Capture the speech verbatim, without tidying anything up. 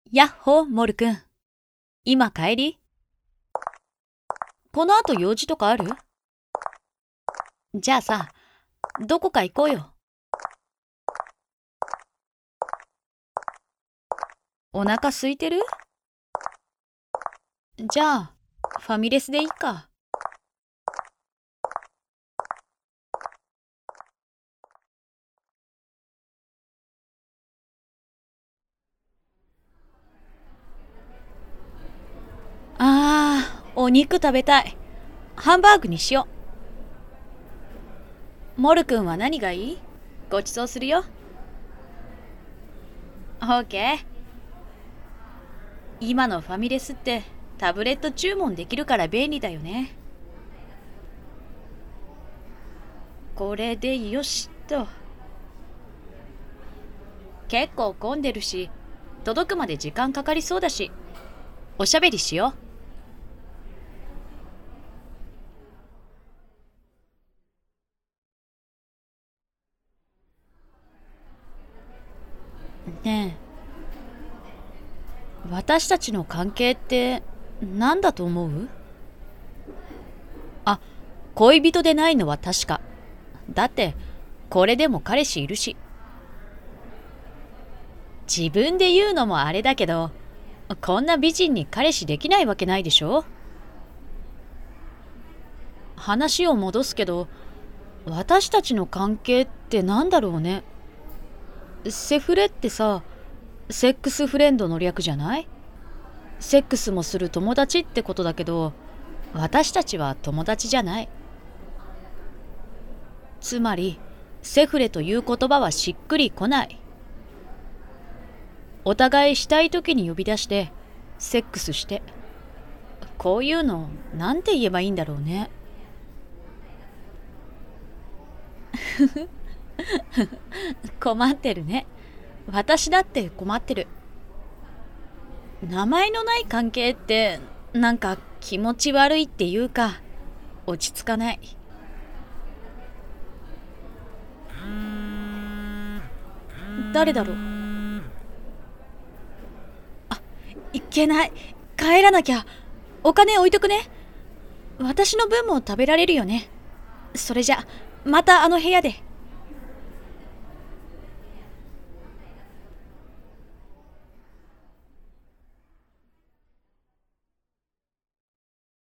やっほー、モルくん。今帰り？この後用事とかある？じゃあさ、どこか行こうよ。お腹空いてる？じゃあ、ファミレスでいいか。あー、お肉食べたい。ハンバーグにしよう。モルくんは何がいい？ごちそうするよ。オーケー。今のファミレスってタブレット注文できるから便利だよね。これでよしっと。結構混んでるし、届くまで時間かかりそうだし、おしゃべりしよう。ねえ、私たちの関係って何だと思う？あ、恋人でないのは確か。だって、これでも彼氏いるし。自分で言うのもあれだけど、こんな美人に彼氏できないわけないでしょ？話を戻すけど、私たちの関係って何だろうね。セフレってさ、セックスフレンドの略じゃない？セックスもする友達ってことだけど、私たちは友達じゃない。つまり、セフレという言葉はしっくりこない。お互いしたい時に呼び出して、セックスして。こういうの、なんて言えばいいんだろうね。困ってるね。私だって困ってる。名前のない関係って、なんか気持ち悪いっていうか、落ち着かない。誰だろう？あ、いけない。帰らなきゃ。お金置いとくね。私の分も食べられるよね。それじゃ、またあの部屋で。